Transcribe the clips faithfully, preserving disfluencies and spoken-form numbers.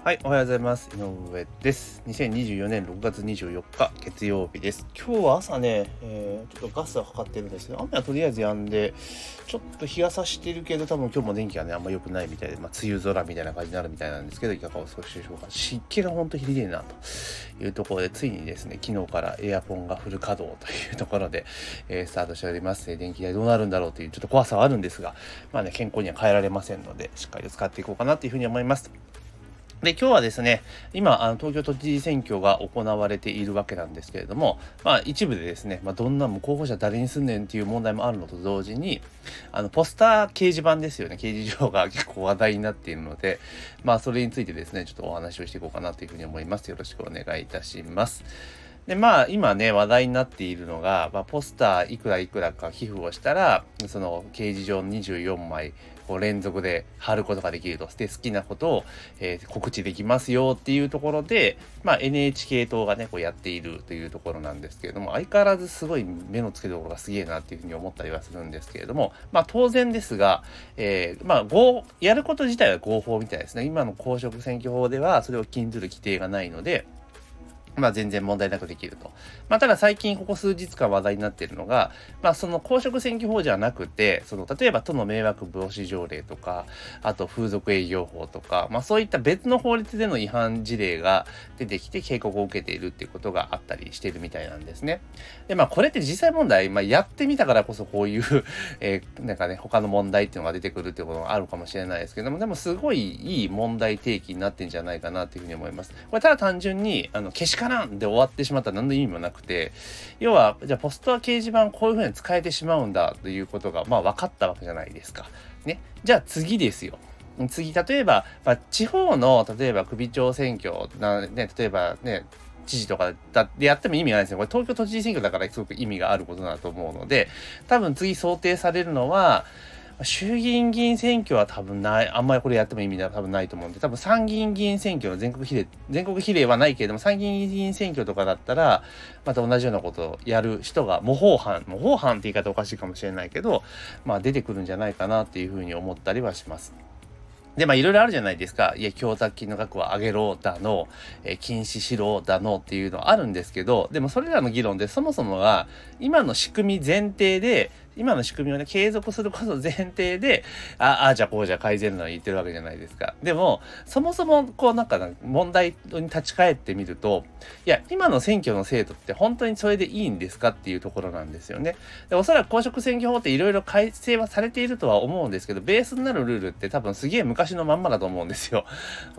はい、おはようございます。井上です。にせんにじゅうよねんろくがつにじゅうよっか月曜日です。今日は朝ね、えー、ちょっとガスを測ってるんですけど、雨はとりあえず止んで、ちょっと日が差してるけど、多分今日も天気がね、あんま良くないみたいで、まあ、梅雨空みたいな感じになるみたいなんですけど、いかがお過ごしでしょうか。湿気がほんとひでえなというところで、ついにですね、昨日からエアコンがフル稼働というところで、えー、スタートしております。電気代どうなるんだろうというちょっと怖さはあるんですが、まあね、健康には変えられませんので、しっかりと使っていこうかなというふうに思います。で、今日はですね、今、あの東京都知事選挙が行われているわけなんですけれども、まあ一部でですね、まあどんなも候補者誰にすんねんっていう問題もあるのと同時に、あのポスター掲示板ですよね、掲示場が結構話題になっているので、まあそれについてですね、ちょっとお話をしていこうかなというふうに思います。よろしくお願いいたします。で、まあ、今ね、話題になっているのが、まあ、ポスターいくらいくらか寄付をしたら、その掲示場にじゅうよんまい、こう連続で貼ることができると。で、好きなことを、えー告知できますよっていうところで、まあ、エヌエイチケー 党がね、こうやっているというところなんですけれども、相変わらずすごい目の付けどころがすげえなっていうふうに思ったりはするんですけれども、まあ、当然ですが、えー、まあ、合、やること自体は合法みたいですね。今の公職選挙法では、それを禁ずる規定がないので、まあ全然問題なくできると。まあただ最近ここ数日間話題になっているのが、まあその公職選挙法じゃなくて、その例えば都の迷惑防止条例とか、あと風俗営業法とか、まあそういった別の法律での違反事例が出てきて警告を受けているっていうことがあったりしているみたいなんですね。でまあこれって実際問題、まあやってみたからこそこういうえー、なんかね、他の問題っていうのが出てくるっていうことがあるかもしれないですけども、でもすごいいい問題提起になってんじゃないかなっていうふうに思います。これただ単純に、あの、けしからんで終わってしまったら何の意味もなくて、要は、じゃあポスター掲示板こういうふうに使えてしまうんだということが、まあ分かったわけじゃないですか。ね。じゃあ次ですよ。次、例えば、まあ、地方の、例えば首長選挙な、ね、例えばね、知事とかだでやっても意味がないですよ。これ東京都知事選挙だからすごく意味があることだと思うので、多分次想定されるのは、衆議院議員選挙は多分ない、あんまりこれやっても意味は多分ないと思うんで、多分参議院議員選挙の全国比例、全国比例はないけれども、参議院議員選挙とかだったら、また同じようなことをやる人が模倣犯、模倣犯って言い方おかしいかもしれないけど、まあ出てくるんじゃないかなっていうふうに思ったりはします。で、まあいろいろあるじゃないですか。いや、供託金の額を上げろだの、えー禁止しろだのっていうのはあるんですけど、でもそれらの議論でそもそもが今の仕組み前提で、今の仕組みをね、継続すること前提で、ああ、じゃあこうじゃ改善の言ってるわけじゃないですか。でも、そもそもこうなんか問題に立ち返ってみると、いや、今の選挙の制度って本当にそれでいいんですかっていうところなんですよね。でおそらく公職選挙法っていろいろ改正はされているとは思うんですけど、ベースになるルールって多分すげえ昔のまんまだと思うんですよ。うん、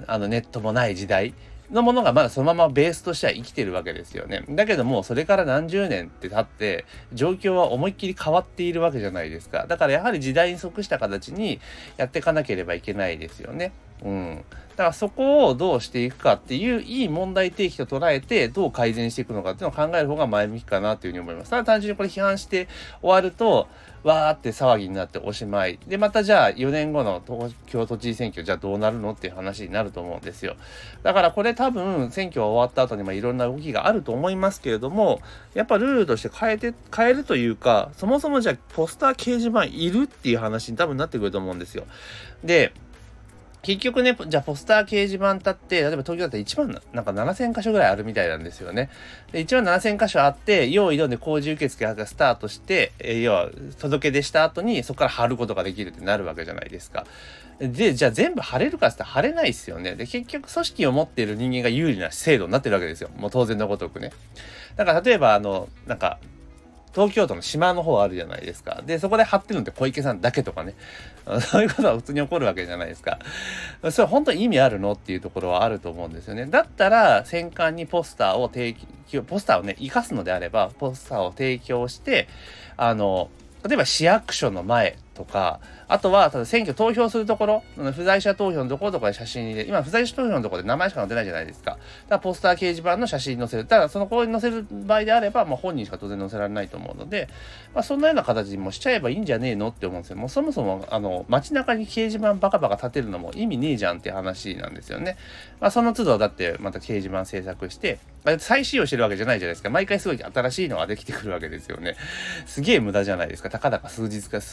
あのネットもない時代のものがまだそのままベースとしては生きてるわけですよね。だけどもそれから何十年って経って状況は思いっきり変わっているわけじゃないですか。だからやはり時代に即した形にやっていかなければいけないですよね。うん。だからそこをどうしていくかっていういい問題提起と捉えてどう改善していくのかっていうのを考える方が前向きかなというふうに思います。ただ単純にこれ批判して終わるとわーって騒ぎになっておしまいで、またじゃあよねんごの東京都知事選挙じゃあどうなるのっていう話になると思うんですよ。だからこれ多分選挙が終わった後にもいろんな動きがあると思いますけれども、やっぱルールとして変えて変えるというか、そもそもじゃあポスター掲示板いるっていう話に多分なってくると思うんですよ。で結局ね、じゃあポスター掲示板立って、例えば東京だったらいちまんなんかななせん箇所ぐらいあるみたいなんですよね。で、いちまんななせん箇所あって、用意どんで工事受付がスタートして、えー、要は届け出した後にそこから貼ることができるってなるわけじゃないですか。で、じゃあ全部貼れるかって言ったら貼れないですよね。で、結局組織を持っている人間が有利な制度になってるわけですよ。もう当然のごとくね。だから例えばあの、なんか、東京都の島の方あるじゃないですか。で、そこで貼ってるのって小池さんだけとかね。そういうことは普通に起こるわけじゃないですか。それ本当に意味あるのっていうところはあると思うんですよね。だったら、選管にポスターを提供、ポスターをね、活かすのであれば、ポスターを提供して、あの、例えば市役所の前とか、あとは、ただ選挙投票するところ、不在者投票のところとかで写真にで、今不在者投票のところで名前しか載ってないじゃないですか。だからポスター掲示板の写真に載せる。ただそのこに載せる場合であれば、まあ本人しか当然載せられないと思うので、まあそんなような形にもしちゃえばいいんじゃねえのって思うんですよ。もうそもそも、あの、街中に掲示板バカバカ立てるのも意味ねえじゃんって話なんですよね。まあその都度だってまた掲示板制作して、再使用してるわけじゃないじゃないですか。毎回すごい新しいのができてくるわけですよね。すげえ無駄じゃないですか。たかだか数日か数時間、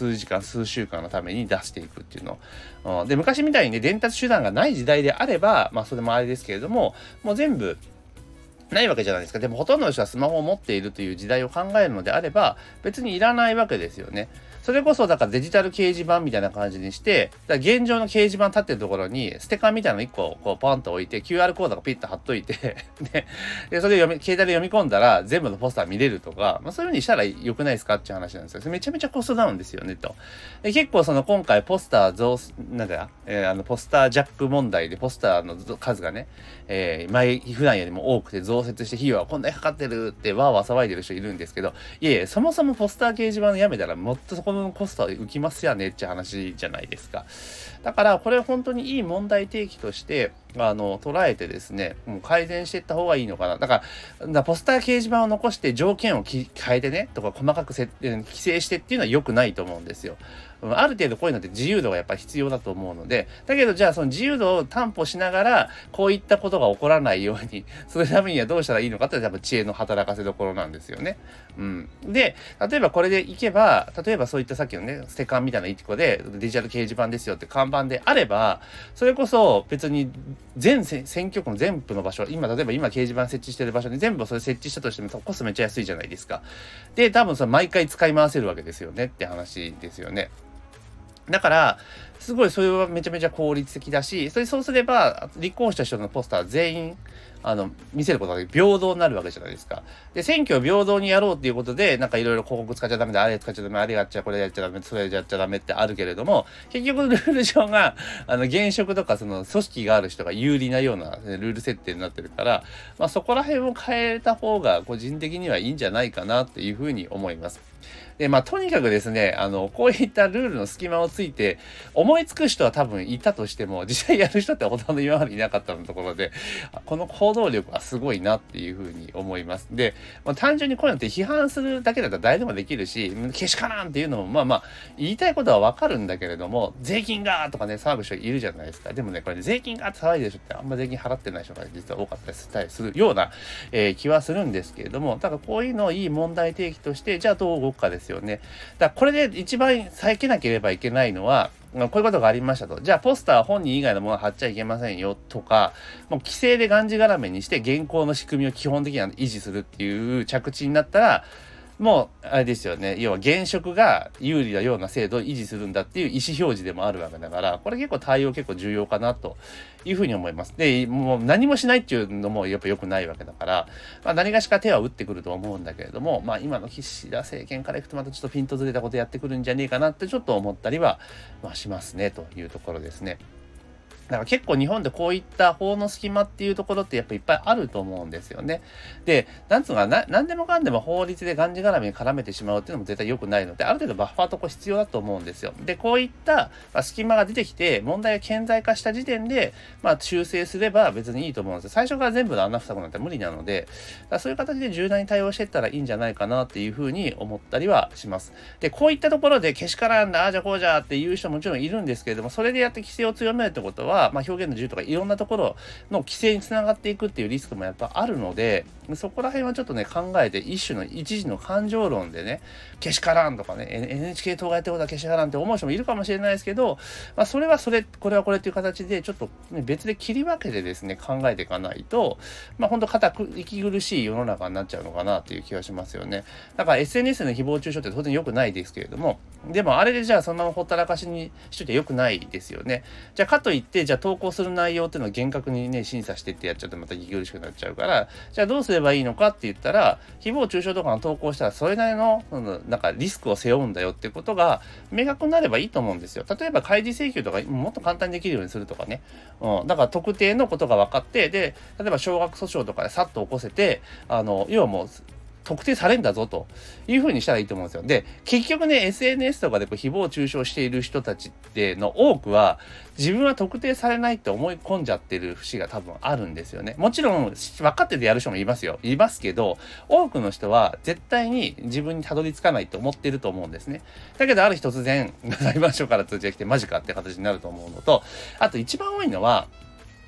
数週間のために出していくっていうの。うん、で昔みたいにね伝達手段がない時代であればまあそれもあれですけれども、もう全部ないわけじゃないですか。でもほとんどの人はスマホを持っているという時代を考えるのであれば別にいらないわけですよね。それこそだからデジタル掲示板みたいな感じにして、だから現状の掲示板立ってるところにステッカーみたいなのいっここうポンと置いて キューアール コードがピッと貼っといてででそれで読み携帯で読み込んだら全部のポスター見れるとか、まあ、そういう風にしたら良くないですかっていう話なんですよ。めちゃめちゃコストダウンですよねと。で結構その今回ポスター増なんだ、えー、あのポスタージャック問題でポスターの数がね、えー、前普段よりも多くて増設して費用はこんなにかかってるってわーわー騒いでる人いるんですけど、いえいえそもそもポスター掲示板やめたらもっとそこのコスト浮きますやねって話じゃないですか。だからこれ本当にいい問題提起としてあの捉えてですね、もう改善していった方がいいのかな。だからだポスター掲示板を残して条件を変えてねとか細かく設定規制してっていうのは良くないと思うんですよ。ある程度こういうのって自由度がやっぱり必要だと思うので、だけどじゃあその自由度を担保しながらこういったことが起こらないようにするためにはどうしたらいいのかって多分知恵の働かせどころなんですよね。うん、で例えばこれでいけば、例えばそういったさっきのねステカンみたいないっこでデジタル掲示板ですよって看板であれば、それこそ別に全選挙区の全部の場所、今例えば今掲示板設置してる場所に全部それ設置したとしてもコストめっちゃ安いじゃないですか。で多分それ毎回使い回せるわけですよねって話ですよね。だからすごいそれはめちゃめちゃ効率的だし、それそうすれば立候補した人のポスター全員あの見せることが平等になるわけじゃないですか。で選挙を平等にやろうっていうことでなんかいろいろ広告使っちゃダメだ、あれ使っちゃダメ、あれやっちゃこれやっちゃダメ、それやっちゃダメってあるけれども、結局ルール上があの現職とかその組織がある人が有利なようなルール設定になってるから、まあ、そこら辺を変えた方が個人的にはいいんじゃないかなっていうふうに思います。でまあとにかくですね、あのこういったルールの隙間をついて思いつく人は多分いたとしても実際やる人ってほとんど今までいなかったのところで、この行動力はすごいなっていうふうに思います。で、まあ、単純にこういうのって批判するだけだったら誰でもできるし、けしからんっていうのもまあまあ言いたいことはわかるんだけれども、税金がとかね騒ぐ人いるじゃないですか。でもねこれ、ね、税金がって騒いでる人ってあんま税金払ってない人が実は多かったりするような、えー、気はするんですけれども、だからこういうのをいい問題提起としてじゃあどう動くかですよね。だからこれで一番避けなければいけないのは、こういうことがありましたと。じゃあポスター本人以外のものは貼っちゃいけませんよとか、もう規制でがんじがらめにして現行の仕組みを基本的には維持するっていう着地になったら、もうあれですよね、要は現職が有利なような制度を維持するんだっていう意思表示でもあるわけだから、これ結構対応結構重要かなというふうに思います。でもう何もしないっていうのもやっぱ良くないわけだから、まあ、何がしか手は打ってくると思うんだけれども、まあ今の岸田政権からいくとまたちょっとピントずれたことやってくるんじゃねえかなってちょっと思ったりは、まあ、しますねというところですね。だから結構日本でこういった法の隙間っていうところってやっぱいっぱいあると思うんですよね。で、なんつうのかな、何でもかんでも法律でがんじがらめに絡めてしまうっていうのも絶対良くないので、ある程度バッファーとこ必要だと思うんですよ。で、こういった隙間が出てきて問題が顕在化した時点で、まあ修正すれば別にいいと思うんですよ。最初から全部の穴塞ぐなんて無理なので、だからそういう形で柔軟に対応していったらいいんじゃないかなっていうふうに思ったりはします。で、こういったところでけしからんだ、ああじゃこうじゃっていう人ももちろんいるんですけれども、それでやって規制を強めるってことは、まあ、表現の自由とかいろんなところの規制につながっていくっていうリスクもやっぱあるので、そこら辺はちょっとね考えて、一種の一時の感情論でねけしからんとかね エヌエイチケー 党がやってることはけしからんって思う人もいるかもしれないですけど、まあ、それはそれこれはこれっていう形でちょっと、ね、別で切り分けてですね考えていかないと、まあ本当固く息苦しい世の中になっちゃうのかなっていう気がしますよね。だから エスエヌエス の誹謗中傷って当然良くないですけれども、でもあれでじゃあそのままほったらかしにしといて良くないですよね。じゃあかといってじゃあ投稿する内容っていうのを厳格にね審査してってやっちゃうとまた息苦しくなっちゃうから、じゃあどうすればいいのかって言ったら、誹謗中傷とかの投稿したらそれなりの、うん、なんかリスクを背負うんだよっていうことが明確になればいいと思うんですよ。例えば開示請求とかもっと簡単にできるようにするとかね、うん、だから特定のことが分かって、で例えば少額訴訟とかでさっと起こせて、あの要はもう特定されんだぞという風にしたらいいと思うんですよ。で、結局ね、エスエヌエス とかでこう誹謗中傷している人たちっての多くは、自分は特定されないって思い込んじゃってる節が多分あるんですよね。もちろん、分かっててやる人もいますよ。いますけど、多くの人は絶対に自分にたどり着かないと思ってると思うんですね。だけど、ある日突然、裁判所から通知が来てマジかって形になると思うのと、あと一番多いのは、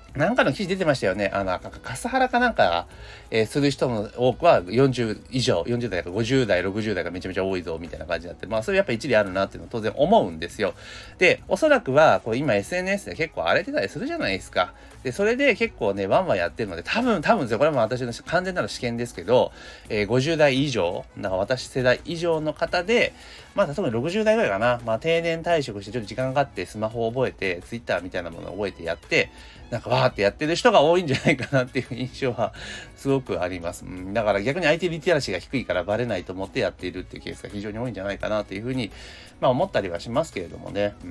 なんかの記事出てましたよね。あの、カスハラかなんか、えー、する人の多くはよんじゅう以上、よんじゅう代かごじゅう代、ろくじゅう代がめちゃめちゃ多いぞ、みたいな感じになって、まあ、それやっぱ一理あるなっていうのは当然思うんですよ。で、おそらくは、こう今 エスエヌエス で結構荒れてたりするじゃないですか。で、それで結構ね、ワンワンやってるので、多分、多分ですよ、これはもう私の完全なる試験ですけど、えー、ごじゅう代以上、なんか私世代以上の方で、まあ、特にろくじゅう代ぐらいかな、まあ、定年退職してちょっと時間かかってスマホを覚えて、ツイッターみたいなものを覚えてやって、なんかわーってやってる人が多いんじゃないかなっていう印象はすごくあります。うん、だから逆に アイティー リテラシーが低いからバレないと思ってやっているっていうケースが非常に多いんじゃないかなというふうに、まあ思ったりはしますけれどもね。うん、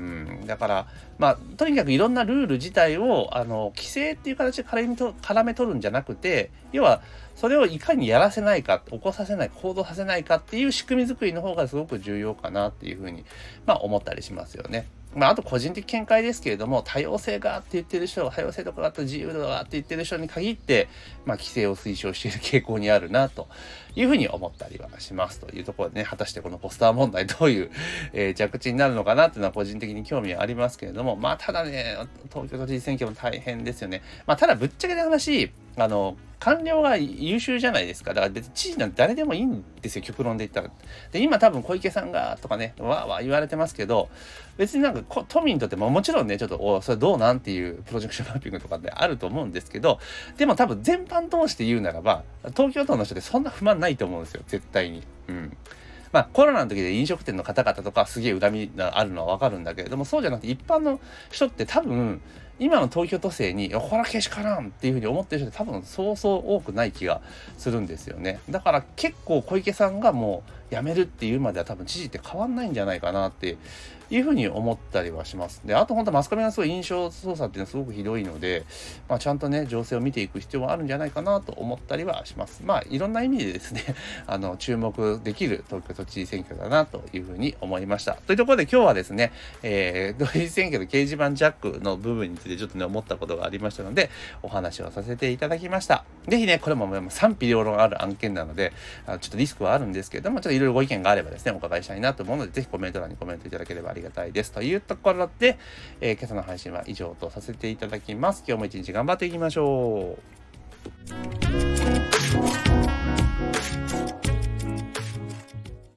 だから、まあとにかくいろんなルール自体を、あの、規制っていう形で絡めと絡め取るんじゃなくて、要はそれをいかにやらせないか、起こさせない、行動させないかっていう仕組み作りの方がすごく重要かなっていうふうに、まあ思ったりしますよね。まあ、あと個人的見解ですけれども、多様性があって言ってる人、多様性とかあった自由度があって言ってる人に限って、まあ、規制を推奨している傾向にあるな、というふうに思ったりはしますというところでね、果たしてこのポスター問題どういう、えー、着地になるのかなっていうのは個人的に興味はありますけれども、まあ、ただね、東京都知事選挙も大変ですよね。まあ、ただぶっちゃけた話、あの、官僚が優秀じゃないですか。だから別に知事なんて誰でもいいんですよ、極論で言ったら。で、今多分小池さんがとかね、わーわー言われてますけど、別になんか都民にとってももちろんね、ちょっと、おそれどうなんっていうプロジェクションマッピングとかであると思うんですけど、でも多分全般通して言うならば、東京都の人ってそんな不満ないと思うんですよ、絶対に。うん。まあコロナの時で飲食店の方々とかすげえ恨みがあるのはわかるんだけれども、そうじゃなくて一般の人って多分、今の東京都政に、ほらけしからんっていうふうに思ってる人って多分そうそう多くない気がするんですよね。だから結構小池さんがもう辞めるっていうまでは多分知事って変わんないんじゃないかなっていうふうに思ったりはします。で、あと本当マスコミがすごい印象操作っていうのはすごくひどいので、まあ、ちゃんとね、情勢を見ていく必要はあるんじゃないかなと思ったりはします。まあ、いろんな意味でですね、あの、注目できる東京都知事選挙だなというふうに思いました。というところで今日はですね、えー、都知事選挙の掲示板ジャックの部分についてちょっとね、思ったことがありましたので、お話をさせていただきました。ぜひね、これも賛否両論ある案件なので、あのちょっとリスクはあるんですけれども、ちょっといろいろご意見があればですね、お伺いしたいなと思うので、ぜひコメント欄にコメントいただければありがたいです。というところで、えー、今朝の配信は以上とさせていただきます。今日も一日頑張っていきましょう。